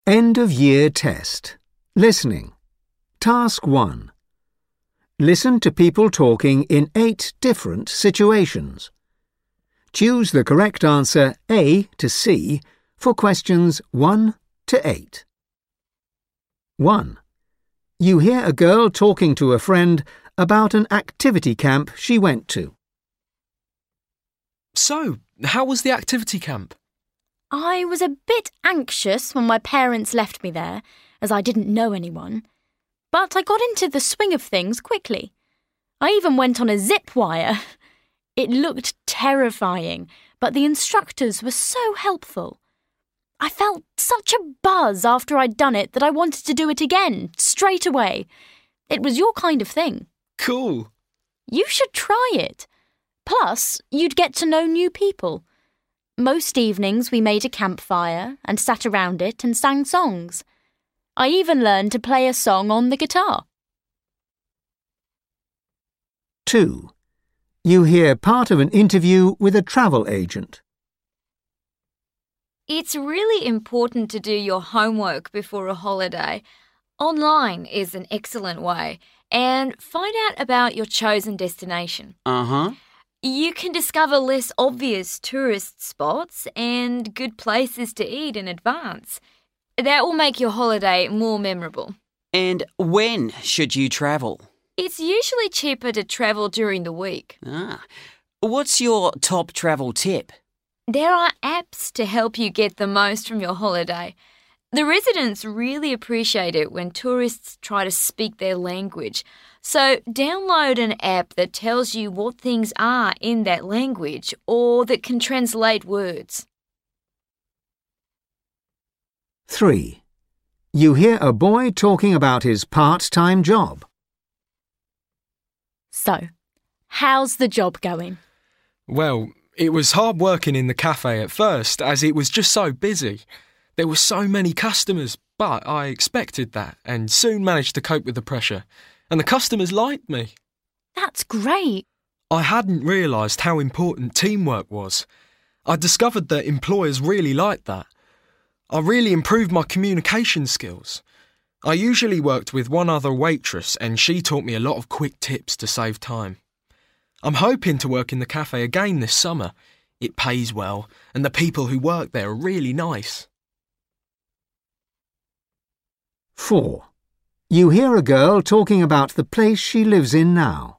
End of year test. Listening. Task 1. Listen to people talking in 8 different situations. Choose the correct answer A to C for questions 1 to 8. 1. You hear a girl talking to a friend about an activity camp she went to. So, how was the activity camp? I was a bit anxious when my parents left me there, as I didn't know anyone. But I got into the swing of things quickly. I even went on a zip wire. It looked terrifying, but the instructors were so helpful. I felt such a buzz after I'd done it that I wanted to do it again, straight away. It was your kind of thing. Cool. You should try it. Plus, you'd get to know new people. Most evenings we made a campfire and sat around it and sang songs. I even learned to play a song on the guitar. 2. You hear part of an interview with a travel agent. It's really important to do your homework before a holiday. Online is an excellent way. And find out about your chosen destination. You can discover less obvious tourist spots and good places to eat in advance. That will make your holiday more memorable. And when should you travel? It's usually cheaper to travel during the week. What's your top travel tip? There are apps to help you get the most from your holiday. The residents really appreciate it when tourists try to speak their language. So download an app that tells you what things are in that language or that can translate words. 3. You hear a boy talking about his part-time job. So, how's the job going? Well, it was hard working in the cafe at first as it was just so busy. There were so many customers, but I expected that and soon managed to cope with the pressure. And the customers liked me. That's great. I hadn't realised how important teamwork was. I discovered that employers really liked that. I really improved my communication skills. I usually worked with one other waitress and she taught me a lot of quick tips to save time. I'm hoping to work in the cafe again this summer. It pays well and the people who work there are really nice. 4. You hear a girl talking about the place she lives in now.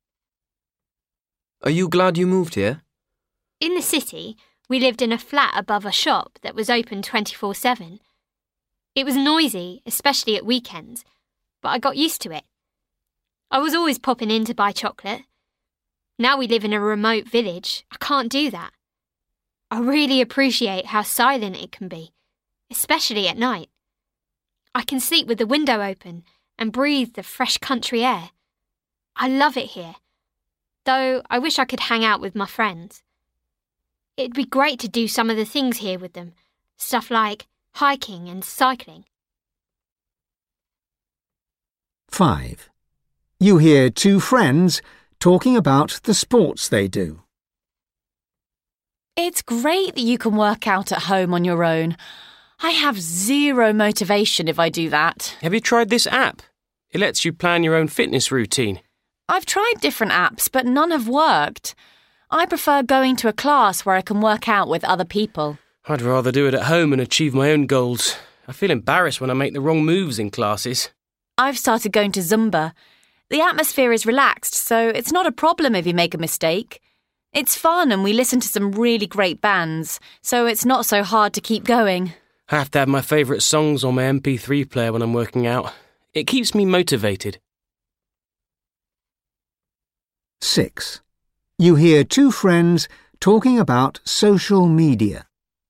Are you glad you moved here? In the city, we lived in a flat above a shop that was open 24/7. It was noisy, especially at weekends, but I got used to it. I was always popping in to buy chocolate. Now we live in a remote village. I can't do that. I really appreciate how silent it can be, especially at night. I can sleep with the window open and breathe the fresh country air. I love it here, though I wish I could hang out with my friends. It'd be great to do some of the things here with them, stuff like hiking and cycling. 5. You hear 2 friends talking about the sports they do. It's great that you can work out at home on your own. I have zero motivation if I do that. Have you tried this app? It lets you plan your own fitness routine. I've tried different apps, but none have worked. I prefer going to a class where I can work out with other people. I'd rather do it at home and achieve my own goals. I feel embarrassed when I make the wrong moves in classes. I've started going to Zumba. The atmosphere is relaxed, so it's not a problem if you make a mistake. It's fun and we listen to some really great bands, so it's not so hard to keep going. I have to have my favourite songs on my MP3 player when I'm working out. It keeps me motivated. 6. You hear 2 friends talking about social media.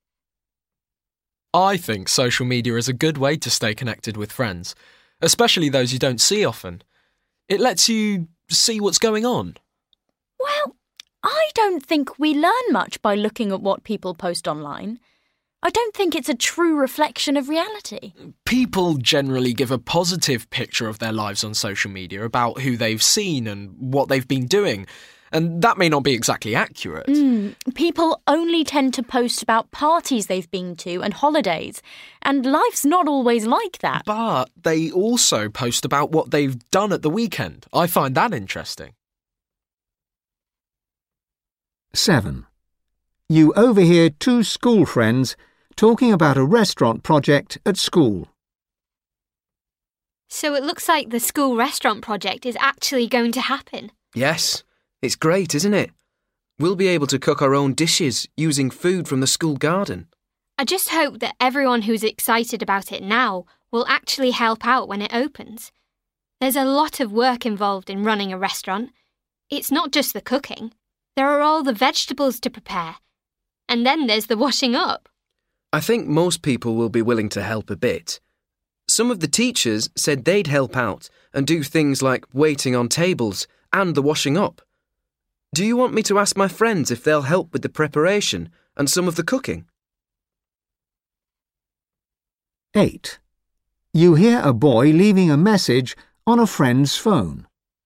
I think social media is a good way to stay connected with friends, especially those you don't see often. It lets you see what's going on. Well, I don't think we learn much by looking at what people post online. I don't think it's a true reflection of reality. People generally give a positive picture of their lives on social media about who they've seen and what they've been doing, and that may not be exactly accurate. People only tend to post about parties they've been to and holidays, and life's not always like that. But they also post about what they've done at the weekend. I find that interesting. 7. You overhear two school friends talking about a restaurant project at school. So it looks like the school restaurant project is actually going to happen. Yes, it's great, isn't it? We'll be able to cook our own dishes using food from the school garden. I just hope that everyone who's excited about it now will actually help out when it opens. There's a lot of work involved in running a restaurant. It's not just the cooking. There are all the vegetables to prepare. And then there's the washing up. I think most people will be willing to help a bit. Some of the teachers said they'd help out and do things like waiting on tables and the washing up. Do you want me to ask my friends if they'll help with the preparation and some of the cooking? 8. You hear a boy leaving a message on a friend's phone.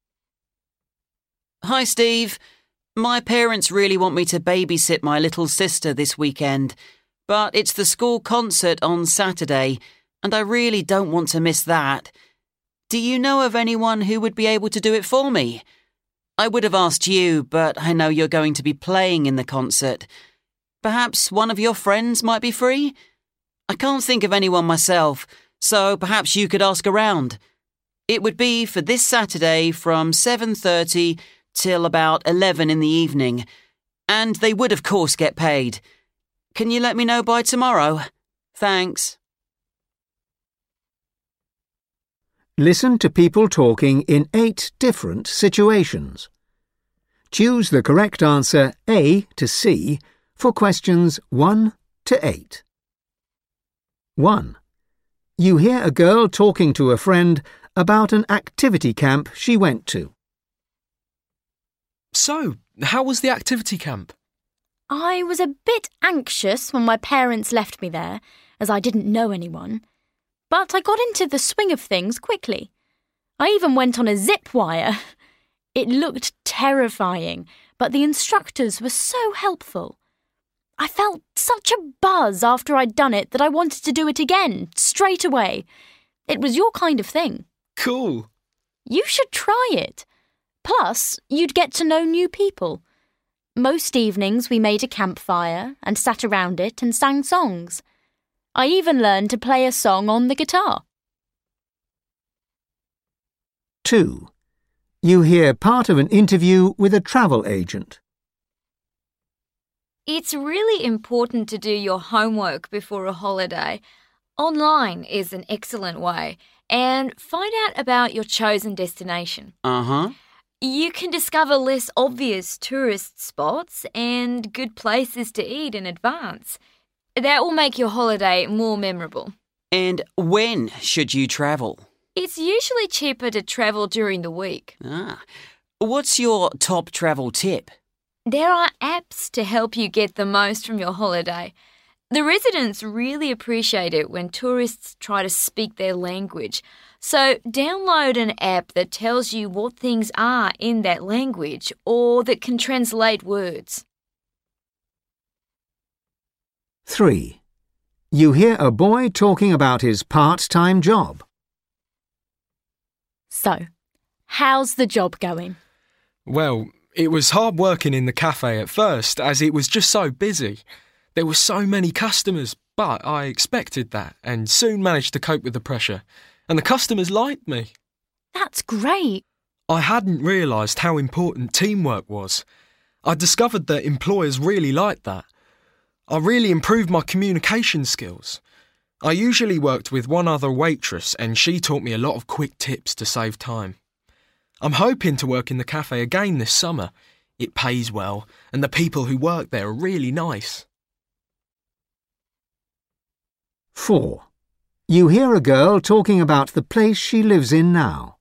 Hi, Steve. My parents really want me to babysit my little sister this weekend, but it's the school concert on Saturday, and I really don't want to miss that. Do you know of anyone who would be able to do it for me? I would have asked you, but I know you're going to be playing in the concert. Perhaps one of your friends might be free? I can't think of anyone myself, so perhaps you could ask around. It would be for this Saturday from 7:30 till about 11 in the evening, and they would of course get paid. Can you let me know by tomorrow? Thanks. Listen to people talking in 8 different situations. Choose the correct answer A to C for questions 1 to 8. 1. You hear a girl talking to a friend about an activity camp she went to. So, how was the activity camp? I was a bit anxious when my parents left me there, as I didn't know anyone. But I got into the swing of things quickly. I even went on a zip wire. It looked terrifying, but the instructors were so helpful. I felt such a buzz after I'd done it that I wanted to do it again, straight away. It was your kind of thing. Cool. You should try it. Plus, you'd get to know new people. Most evenings we made a campfire and sat around it and sang songs. I even learned to play a song on the guitar. 2. You hear part of an interview with a travel agent. It's really important to do your homework before a holiday. Online is an excellent way. And find out about your chosen destination. You can discover less obvious tourist spots and good places to eat in advance. That will make your holiday more memorable. And when should you travel? It's usually cheaper to travel during the week. What's your top travel tip? There are apps to help you get the most from your holiday. The residents really appreciate it when tourists try to speak their language. So download an app that tells you what things are in that language or that can translate words. 3. You hear a boy talking about his part-time job. So, how's the job going? Well, it was hard working in the cafe at first as it was just so busy. There were so many customers, but I expected that and soon managed to cope with the pressure. And the customers liked me. That's great. I hadn't realised how important teamwork was. I discovered that employers really liked that. I really improved my communication skills. I usually worked with one other waitress and she taught me a lot of quick tips to save time. I'm hoping to work in the cafe again this summer. It pays well and the people who work there are really nice. 4. You hear a girl talking about the place she lives in now.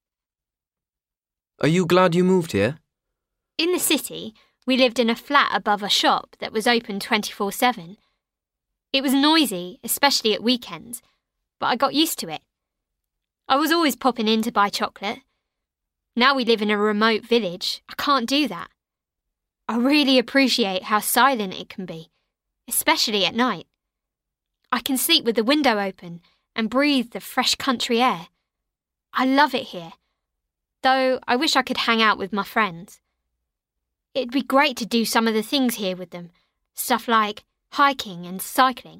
Are you glad you moved here? In the city, we lived in a flat above a shop that was open 24/7. It was noisy, especially at weekends, but I got used to it. I was always popping in to buy chocolate. Now we live in a remote village, I can't do that. I really appreciate how silent it can be, especially at night. I can sleep with the window open and breathe the fresh country air. I love it here, though I wish I could hang out with my friends. It'd be great to do some of the things here with them, stuff like hiking and cycling.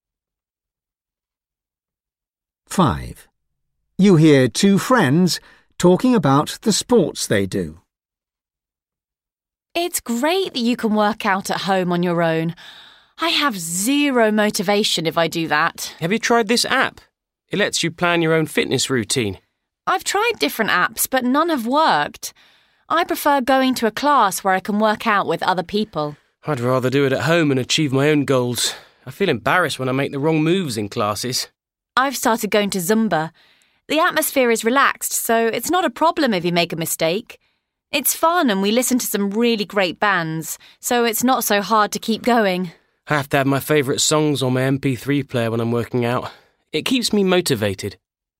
5. You hear two friends talking about the sports they do. It's great that you can work out at home on your own. I have zero motivation if I do that. Have you tried this app? It lets you plan your own fitness routine. I've tried different apps, but none have worked. I prefer going to a class where I can work out with other people. I'd rather do it at home and achieve my own goals. I feel embarrassed when I make the wrong moves in classes. I've started going to Zumba. The atmosphere is relaxed, so it's not a problem if you make a mistake. It's fun and we listen to some really great bands, so it's not so hard to keep going. I have to have my favourite songs on my MP3 player when I'm working out. It keeps me motivated.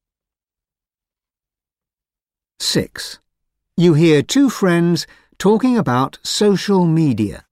6. You hear two friends talking about social media.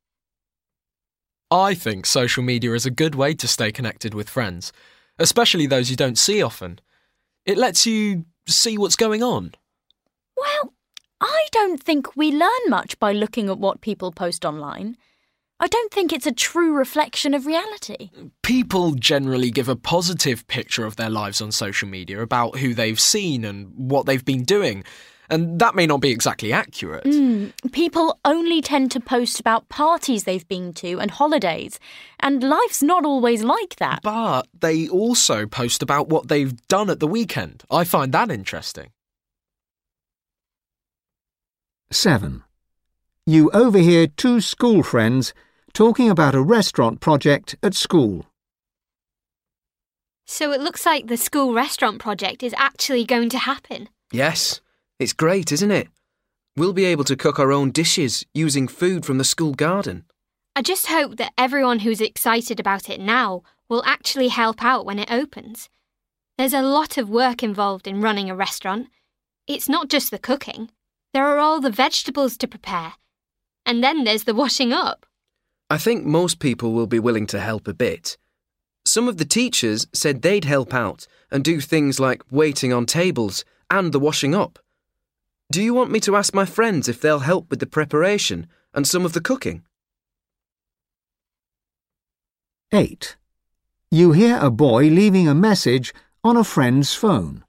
I think social media is a good way to stay connected with friends, especially those you don't see often. It lets you see what's going on. Well, I don't think we learn much by looking at what people post online. I don't think it's a true reflection of reality. People generally give a positive picture of their lives on social media about who they've seen and what they've been doing, and that may not be exactly accurate. People only tend to post about parties they've been to and holidays, and life's not always like that. But they also post about what they've done at the weekend. I find that interesting. 7. You overhear two school friends talking about a restaurant project at school. So it looks like the school restaurant project is actually going to happen. Yes, it's great, isn't it? We'll be able to cook our own dishes using food from the school garden. I just hope that everyone who's excited about it now will actually help out when it opens. There's a lot of work involved in running a restaurant. It's not just the cooking. There are all the vegetables to prepare. And then there's the washing up. I think most people will be willing to help a bit. Some of the teachers said they'd help out and do things like waiting on tables and the washing up. Do you want me to ask my friends if they'll help with the preparation and some of the cooking? 8. You hear a boy leaving a message on a friend's phone.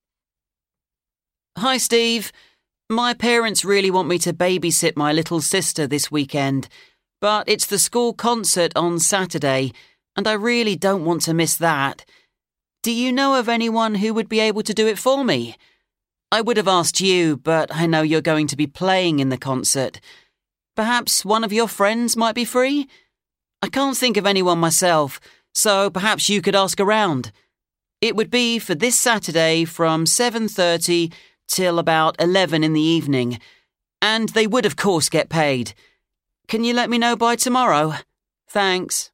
Hi, Steve. My parents really want me to babysit my little sister this weekend, but it's the school concert on Saturday, and I really don't want to miss that. Do you know of anyone who would be able to do it for me? I would have asked you, but I know you're going to be playing in the concert. Perhaps one of your friends might be free? I can't think of anyone myself, so perhaps you could ask around. It would be for this Saturday from 7:30 till about 11 in the evening, and they would of course get paid. Can you let me know by tomorrow? Thanks.